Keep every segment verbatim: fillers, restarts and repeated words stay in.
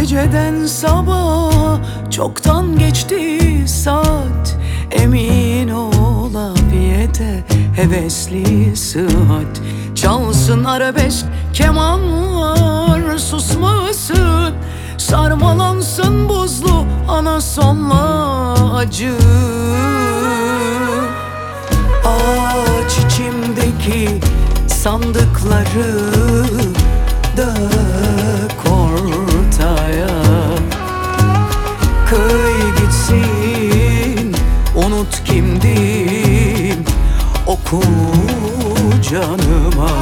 Geceden sabaha çoktan geçti saat. Emin ol afiyete hevesli sıhhat. Çalsın arabesk kemanlar susmasın. Sarmalansın buzlu ana sonla acı. Aç içimdeki sandıkları dök ortaya. Kıy gitsin, unut kimdim, oku canıma.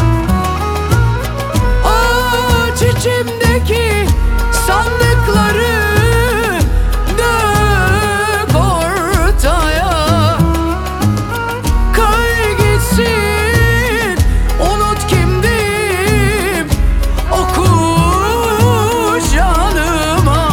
Aç içimdeki sandıkları dök ortaya. Kıy gitsin, unut kimdim, oku canıma.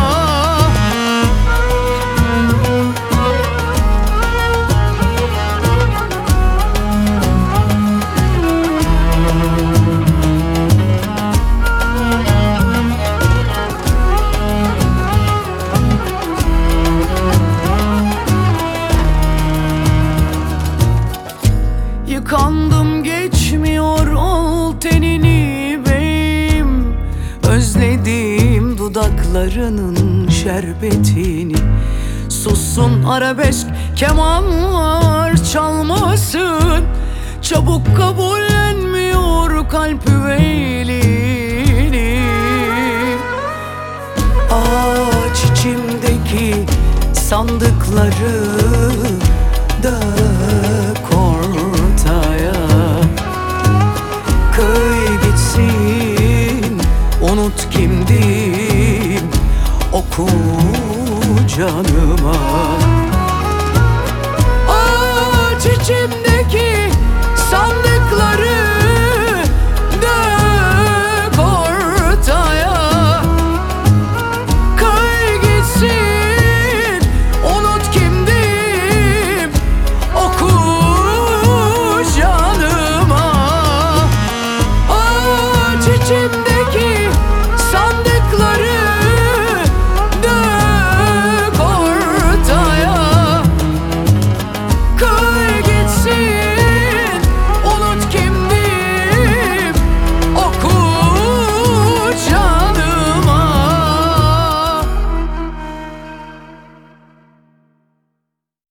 Yıkandım geçmiyor ol tenini beyim. Özledim dudaklarının şerbetini. Sussun arabesk kemanlar çalmasın. Çabuk kabullenmiyor kalp üveylini. Aç içimdeki sandıkları dök ortaya. Kıy gitsin, unut kimdim, oku canım.